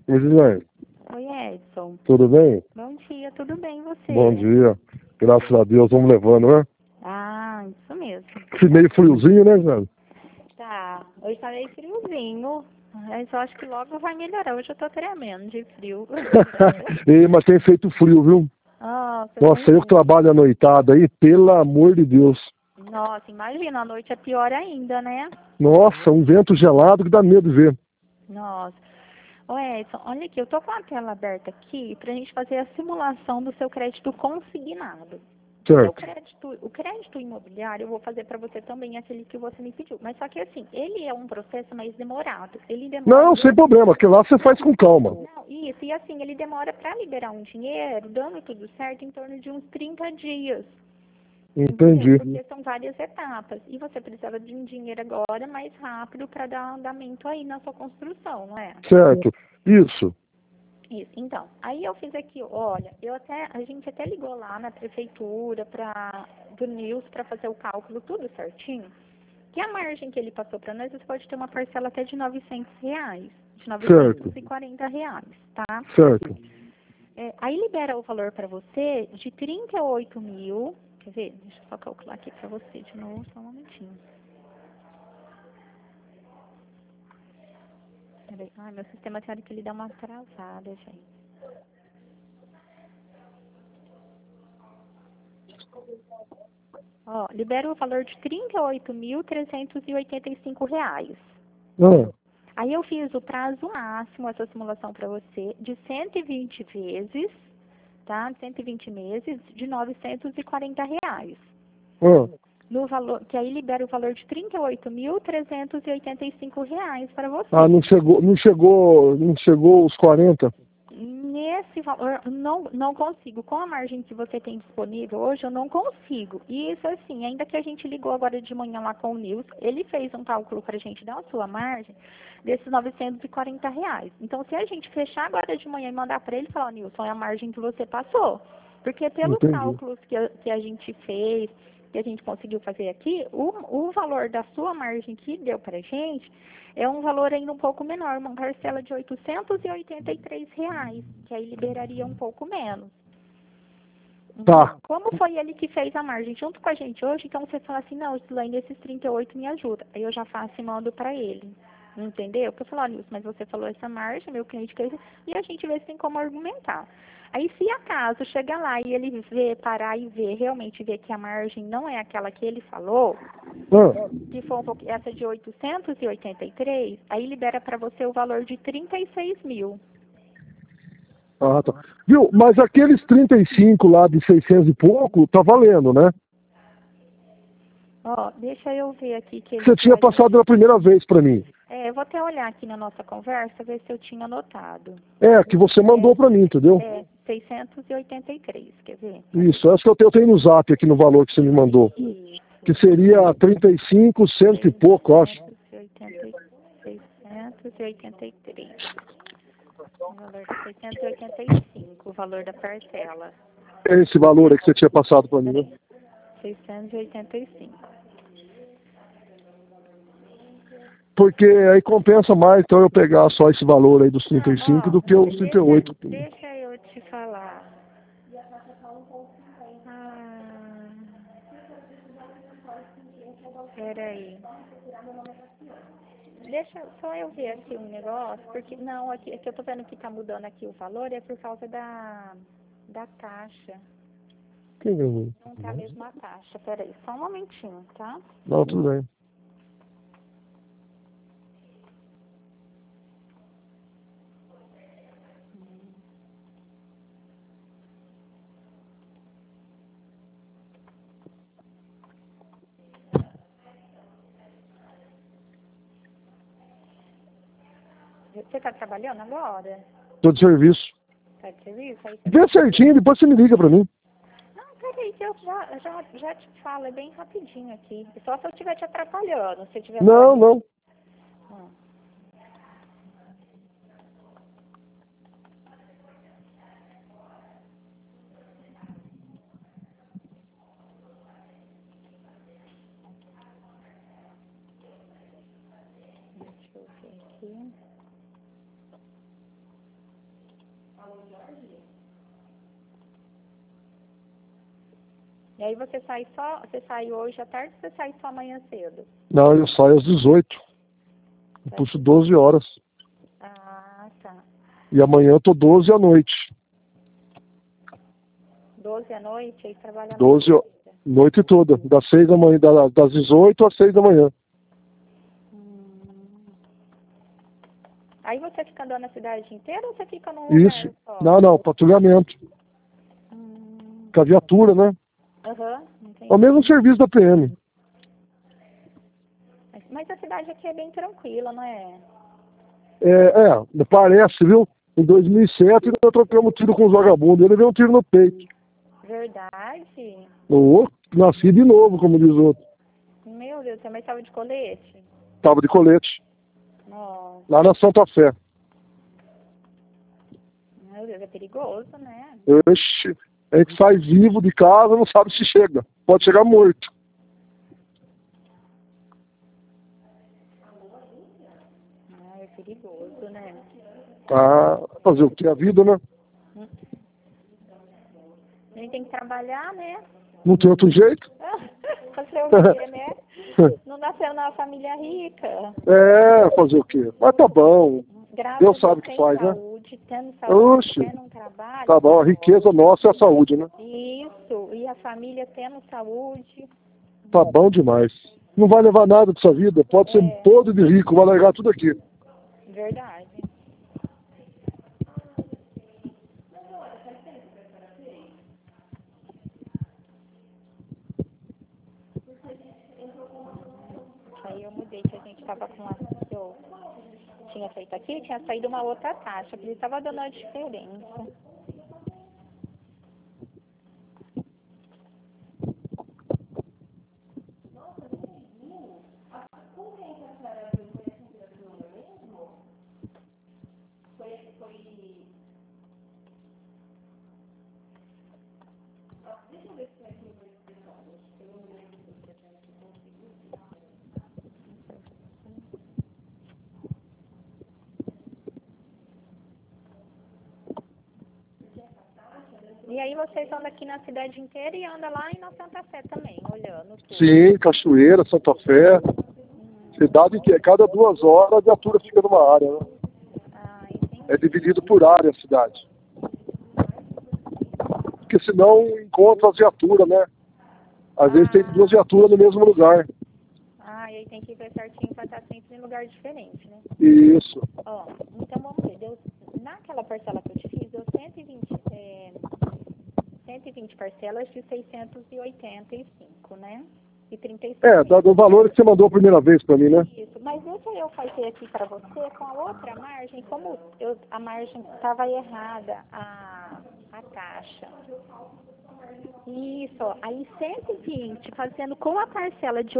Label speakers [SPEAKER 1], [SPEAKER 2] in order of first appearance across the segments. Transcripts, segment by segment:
[SPEAKER 1] Oi, Gisele,
[SPEAKER 2] Oi, Edson.
[SPEAKER 1] tudo bem?
[SPEAKER 2] Bom dia, tudo bem e você?
[SPEAKER 1] Bom dia. Graças a Deus, vamos levando, né?
[SPEAKER 2] Ah, isso mesmo.
[SPEAKER 1] Esse meio friozinho, né, Gisele?
[SPEAKER 2] Tá, hoje tá meio friozinho, mas eu acho que logo vai melhorar. Hoje eu tô tremendo de frio.
[SPEAKER 1] Mas tem feito frio, viu?
[SPEAKER 2] Nossa,
[SPEAKER 1] Nossa,
[SPEAKER 2] tem
[SPEAKER 1] eu que trabalho à noitada aí, pelo amor de Deus.
[SPEAKER 2] Nossa, imagina, a noite é pior ainda, né?
[SPEAKER 1] Nossa, um vento gelado que dá medo de ver.
[SPEAKER 2] Nossa. Ô Edson, olha aqui, eu tô com a tela aberta aqui pra gente fazer a simulação do seu crédito consignado.
[SPEAKER 1] Certo.
[SPEAKER 2] O crédito imobiliário eu vou fazer para você também aquele que você me pediu. Mas só que assim, ele é um processo mais demorado. Ele demora.
[SPEAKER 1] Não, sem problema, porque lá você faz com calma.
[SPEAKER 2] Não, isso, e assim, ele demora para liberar um dinheiro, dando tudo certo, em torno de uns 30 dias.
[SPEAKER 1] Entendi.
[SPEAKER 2] Porque são várias etapas. E você precisava de um dinheiro agora mais rápido para dar andamento aí na sua construção, não é?
[SPEAKER 1] Certo. Isso.
[SPEAKER 2] Isso. Então, aí eu fiz aqui, olha, a gente até ligou lá na prefeitura do Nils para fazer o cálculo tudo certinho. Que a margem que ele passou para nós, você pode ter uma parcela até de R$ 900, de R$ 940, tá?
[SPEAKER 1] Certo.
[SPEAKER 2] Aí libera o valor para você de 38 mil. Quer ver? Deixa eu só calcular aqui para você de novo, só um momentinho. Peraí. Ai, meu sistema tem hora que ele dá uma atrasada, gente. Ó, libera o valor de R$ 38.385.
[SPEAKER 1] Ah,
[SPEAKER 2] Aí eu fiz o prazo máximo, essa simulação para você, de 120 vezes, tá? 120 meses, de R$ 940.
[SPEAKER 1] ah.
[SPEAKER 2] No valor, que aí libera o valor de R$ 38.385 para
[SPEAKER 1] Ah,
[SPEAKER 2] você.
[SPEAKER 1] não chegou os 40.
[SPEAKER 2] Nesse valor, não consigo. Com a margem que você tem disponível hoje, eu não consigo. E isso assim, ainda que a gente ligou agora de manhã lá com o Nils, ele fez um cálculo para a gente dar a sua margem desses R$ 940. Então, se a gente fechar agora de manhã e mandar para ele, falar, Nilson, é a margem que você passou. Porque pelos
[SPEAKER 1] Entendi.
[SPEAKER 2] cálculos que a gente fez, que a gente conseguiu fazer aqui, o valor da sua margem que deu para a gente é um valor ainda um pouco menor, uma parcela de R$ 883, que aí liberaria um pouco menos.
[SPEAKER 1] Tá.
[SPEAKER 2] Como foi ele que fez a margem junto com a gente hoje, então você fala assim, não, Silane, esses 38 me ajuda. Aí eu já faço e mando para ele. Entendeu? Porque eu falo, Nilson, mas você falou essa margem, meu cliente quer isso, e a gente vê se tem como argumentar. Aí, se acaso chegar lá e ele parar e realmente ver que a margem não é aquela que ele falou,
[SPEAKER 1] Ah.
[SPEAKER 2] que for essa de 883, aí libera para você o valor de 36 mil.
[SPEAKER 1] Ah, tá. Viu? Mas aqueles 35 lá de 600 e pouco, tá valendo, né?
[SPEAKER 2] Ó, deixa eu ver aqui que ele
[SPEAKER 1] Você tinha passado na primeira vez para mim.
[SPEAKER 2] eu vou até olhar aqui na nossa conversa, ver se eu tinha anotado.
[SPEAKER 1] Que você mandou para mim, entendeu?
[SPEAKER 2] 683, quer ver?
[SPEAKER 1] Isso, acho que eu tenho no zap aqui no valor que você me mandou.
[SPEAKER 2] Isso.
[SPEAKER 1] Que seria 35, cento e pouco, eu acho.
[SPEAKER 2] 683. O valor de 685, o valor da parcela.
[SPEAKER 1] É esse valor aí que você tinha passado para mim, né?
[SPEAKER 2] 685.
[SPEAKER 1] Porque aí compensa mais, então, eu pegar só esse valor aí dos 35 do que os 38.
[SPEAKER 2] Deixa eu te falar. Ah, peraí. Deixa só eu ver aqui um negócio, porque não, aqui, é que eu tô vendo que tá mudando aqui o valor, é por causa da taxa. Não tá a mesma taxa. Peraí, só um momentinho, tá?
[SPEAKER 1] Não, tudo bem.
[SPEAKER 2] Você tá trabalhando agora?
[SPEAKER 1] Tô de serviço.
[SPEAKER 2] Tá de serviço? Aí você
[SPEAKER 1] Vê certinho, depois você me liga para mim.
[SPEAKER 2] Não, peraí, que eu já te falo, é bem rapidinho aqui. Só se eu estiver te atrapalhando, se tiver fora.
[SPEAKER 1] Não.
[SPEAKER 2] Hum. Deixa eu ver aqui. E aí você sai hoje à tarde ou você sai só amanhã cedo?
[SPEAKER 1] Não, eu saio às 18. Eu puxo 12 horas.
[SPEAKER 2] Ah, tá.
[SPEAKER 1] E amanhã eu tô 12 à noite.
[SPEAKER 2] 12 à noite, aí trabalha a
[SPEAKER 1] 12
[SPEAKER 2] noite.
[SPEAKER 1] noite toda. Das 6 da manhã, das 18 às 6 da manhã.
[SPEAKER 2] Aí você fica andando a cidade inteira ou você fica num
[SPEAKER 1] Isso.
[SPEAKER 2] lugar só?
[SPEAKER 1] Não, patrulhamento. Com a viatura, né?
[SPEAKER 2] Aham,
[SPEAKER 1] É o
[SPEAKER 2] entendi.
[SPEAKER 1] mesmo serviço da PM.
[SPEAKER 2] Mas a cidade aqui é bem tranquila, não é?
[SPEAKER 1] Parece, viu? Em 2007 nós trocamos tiro com os vagabundos. Ele veio um tiro no peito.
[SPEAKER 2] Verdade?
[SPEAKER 1] Nasci de novo, como diz o outro.
[SPEAKER 2] Meu Deus, você mais estava de colete?
[SPEAKER 1] Tava de colete.
[SPEAKER 2] Nossa,
[SPEAKER 1] Lá na Santa Fé.
[SPEAKER 2] meu Deus, é perigoso, né?
[SPEAKER 1] Oxe, a gente sai vivo de casa, não sabe se chega. Pode chegar morto.
[SPEAKER 2] Ah, é perigoso, né?
[SPEAKER 1] Ah, fazer o que? A vida, né?
[SPEAKER 2] A gente tem que trabalhar, né?
[SPEAKER 1] Não tem outro jeito.
[SPEAKER 2] Fazer o quê, né? Não nasceu numa família rica.
[SPEAKER 1] Fazer o quê? Mas tá bom.
[SPEAKER 2] Graças
[SPEAKER 1] Deus
[SPEAKER 2] a
[SPEAKER 1] sabe o
[SPEAKER 2] Deus,
[SPEAKER 1] que
[SPEAKER 2] tem
[SPEAKER 1] faz, né?
[SPEAKER 2] saúde, tendo saúde,
[SPEAKER 1] Oxe,
[SPEAKER 2] tendo um trabalho.
[SPEAKER 1] tá bom. A riqueza nossa é a saúde, né?
[SPEAKER 2] Isso, e a família tendo saúde.
[SPEAKER 1] Tá bom demais. Não vai levar nada dessa vida. Pode ser podre de rico, vai largar tudo aqui.
[SPEAKER 2] Verdade. Aí eu mudei, que a gente tava com uma... Eu tinha feito aqui, tinha saído uma outra taxa, que ele estava dando a diferença. E aí vocês andam aqui na cidade inteira e andam lá em Santa Fé também, olhando tudo.
[SPEAKER 1] Sim, Cachoeira, Santa Fé. Cidade que cada 2 horas a viatura fica numa área, né?
[SPEAKER 2] Ah, entendi.
[SPEAKER 1] É dividido por área a cidade. Porque senão encontra as viaturas, né? Às vezes tem 2 viaturas no mesmo lugar.
[SPEAKER 2] Ah, e aí tem que ver certinho para estar sempre em lugar diferente, né?
[SPEAKER 1] Isso.
[SPEAKER 2] Ó, então vamos ver, naquela parcela que eu te fiz, deu 120 parcelas de 685, né? E 35.
[SPEAKER 1] Do valor que você mandou a primeira vez para mim, né?
[SPEAKER 2] Isso, mas deixa eu fazer aqui para você com a outra margem, como a margem estava errada, a taxa. Isso, ó, aí 120, fazendo com a parcela de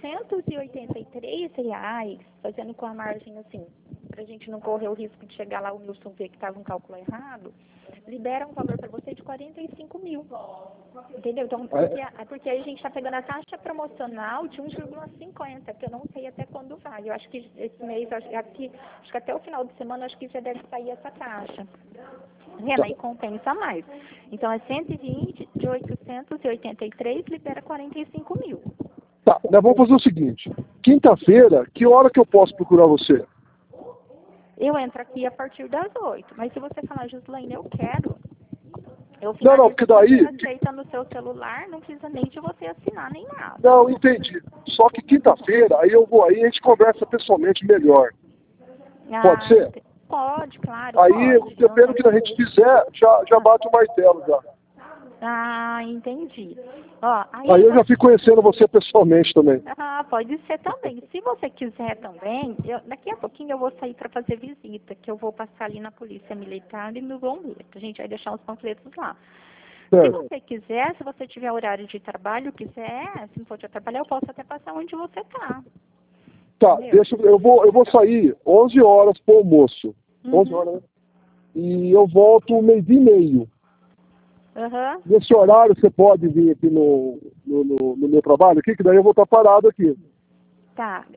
[SPEAKER 2] R$ 883, fazendo com a margem assim, para a gente não correr o risco de chegar lá o Wilson ver que estava um cálculo errado, libera um valor para você de 45 mil. Entendeu? Então, porque aí a gente está pegando a taxa promocional de 1,50, que eu não sei até quando vai. Eu acho que esse mês, acho que até o final de semana, acho que já deve sair essa taxa. Vendo? Aí compensa mais. Então, é 120 de 883, libera 45 mil.
[SPEAKER 1] Tá, nós vamos fazer o seguinte. Quinta-feira, que hora que eu posso procurar você?
[SPEAKER 2] Eu entro aqui a partir das 8. Mas se você falar, Gislaine, eu quero...
[SPEAKER 1] Não, porque daí...
[SPEAKER 2] Você aceita no seu celular, não precisa nem de você assinar, nem nada.
[SPEAKER 1] Não, entendi. Só que quinta-feira, aí eu vou aí e a gente conversa pessoalmente melhor. Pode ser?
[SPEAKER 2] Pode, claro.
[SPEAKER 1] Aí, dependendo do que a gente fizer, já bate o martelo já.
[SPEAKER 2] Ah, entendi. Ó,
[SPEAKER 1] aí eu já fico conhecendo você pessoalmente também.
[SPEAKER 2] Ah, pode ser também. Se você quiser também, daqui a pouquinho eu vou sair para fazer visita, que eu vou passar ali na Polícia Militar e no Bombeiro. A gente vai deixar os panfletos lá. Se você quiser, se você tiver horário de trabalho, se não for de trabalhar, eu posso até passar onde você está.
[SPEAKER 1] Tá, eu vou sair 11 horas pro almoço. 11 horas, né? E eu volto 12:30. Nesse horário você pode vir aqui no meu trabalho aqui, que daí eu vou estar parado aqui.
[SPEAKER 2] Tá,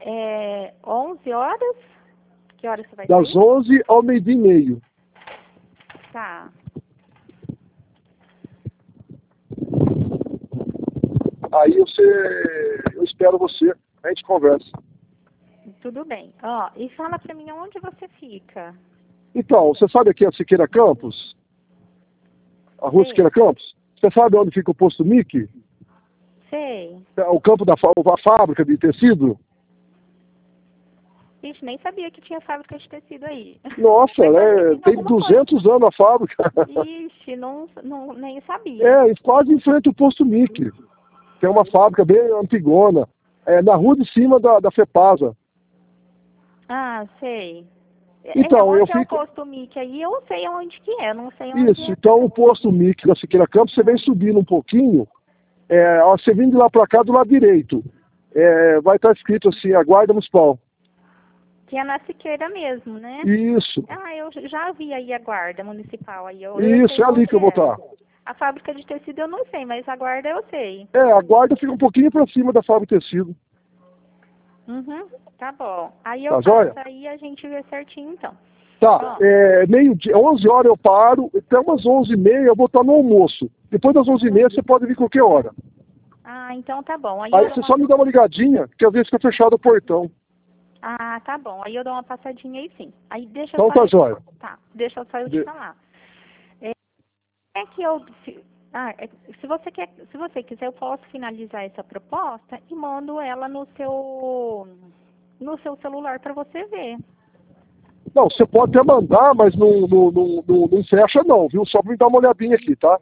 [SPEAKER 2] 11 horas? Que horas você vai
[SPEAKER 1] Das
[SPEAKER 2] sair?
[SPEAKER 1] 11 ao 12:30.
[SPEAKER 2] Tá.
[SPEAKER 1] Aí eu espero você, a gente conversa.
[SPEAKER 2] Tudo bem. Ó, e fala pra mim onde você fica.
[SPEAKER 1] Então, você sabe aqui a Siqueira Campos? A rua Siqueira Campos? Você sabe onde fica o posto Mickey?
[SPEAKER 2] Sei.
[SPEAKER 1] O campo a fábrica de tecido?
[SPEAKER 2] Ixi, nem sabia que tinha fábrica de tecido aí.
[SPEAKER 1] Nossa, tem 200 anos a fábrica.
[SPEAKER 2] Ixi, nem sabia.
[SPEAKER 1] Quase em frente ao posto Mickey. Tem uma fábrica bem antigona. Na rua de cima da FEPASA.
[SPEAKER 2] Ah, sei.
[SPEAKER 1] Então,
[SPEAKER 2] eu fico... o posto Mickey aí, eu sei onde que é, não sei onde
[SPEAKER 1] Isso, então o posto Mickey da Siqueira Campos, você vem subindo um pouquinho, você vindo de lá pra cá, do lado direito, vai estar escrito assim, a Guarda Municipal.
[SPEAKER 2] Que é na Siqueira mesmo, né?
[SPEAKER 1] Isso.
[SPEAKER 2] Ah, eu já vi aí a Guarda Municipal. Aí
[SPEAKER 1] Isso, é ali que eu vou estar.
[SPEAKER 2] A fábrica de tecido eu não sei, mas a Guarda eu sei.
[SPEAKER 1] A Guarda fica um pouquinho pra cima da fábrica de tecido.
[SPEAKER 2] Uhum, tá bom. Aí eu
[SPEAKER 1] passo
[SPEAKER 2] aí a gente vê certinho então.
[SPEAKER 1] Tá, meio-dia, 11 horas eu paro, até umas 11h30 eu vou estar no almoço. Depois das 11h30 você pode vir qualquer hora.
[SPEAKER 2] Ah, então tá bom. Aí
[SPEAKER 1] você só me dá uma ligadinha, que às vezes fica fechado o portão.
[SPEAKER 2] Ah, tá bom. Aí eu dou uma passadinha aí sim. Aí deixa
[SPEAKER 1] então tá jóia.
[SPEAKER 2] Tá, deixa só eu te falar. Que eu... se você quiser, eu posso finalizar essa proposta e mando ela no seu celular para você ver.
[SPEAKER 1] Não, você pode até mandar, mas não fecha não, viu? Só pra me dar uma olhadinha aqui, tá?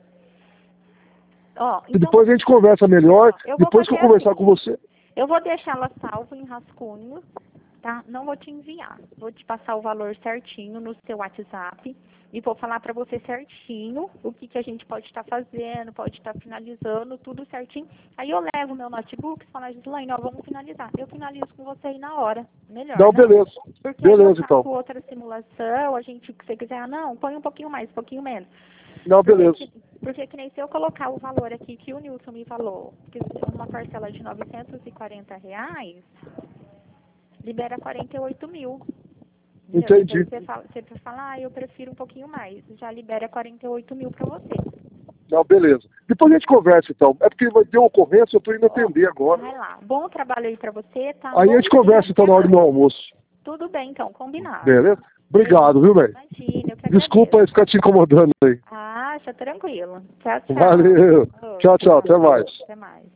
[SPEAKER 2] Então,
[SPEAKER 1] e depois a gente conversa melhor, depois que eu conversar com você.
[SPEAKER 2] Eu vou deixar ela salva em rascunho, tá? Não vou te enviar. Vou te passar o valor certinho no seu WhatsApp e vou falar para você certinho o que a gente pode estar fazendo, pode estar finalizando, tudo certinho. Aí eu levo meu notebook e falo, Gislaine, vamos finalizar. Eu finalizo com você aí na hora. Melhor,
[SPEAKER 1] não, beleza.
[SPEAKER 2] Porque
[SPEAKER 1] beleza,
[SPEAKER 2] eu faço outra simulação, se você quiser, põe um pouquinho mais, um pouquinho menos.
[SPEAKER 1] Não, beleza.
[SPEAKER 2] Porque que nem se eu colocar o valor aqui que o Nilson me falou, que uma parcela de R$940, libera 48 mil.
[SPEAKER 1] Entendi.
[SPEAKER 2] Você fala, eu prefiro um pouquinho mais. Já libera 48 mil para você.
[SPEAKER 1] Não, beleza. Depois a gente conversa, então. É porque vai ter uma ocorrência, eu tô indo atender agora.
[SPEAKER 2] Vai lá. Bom trabalho aí para você, tá?
[SPEAKER 1] Aí a gente conversa, então, na hora do almoço.
[SPEAKER 2] Tudo bem, então. Combinado.
[SPEAKER 1] Beleza? Obrigado, viu, velho?
[SPEAKER 2] Imagina, eu que
[SPEAKER 1] Desculpa aí ficar te incomodando aí.
[SPEAKER 2] Ah, tá tranquilo. Tchau, tchau.
[SPEAKER 1] Valeu. Tchau, até mais.
[SPEAKER 2] Até mais.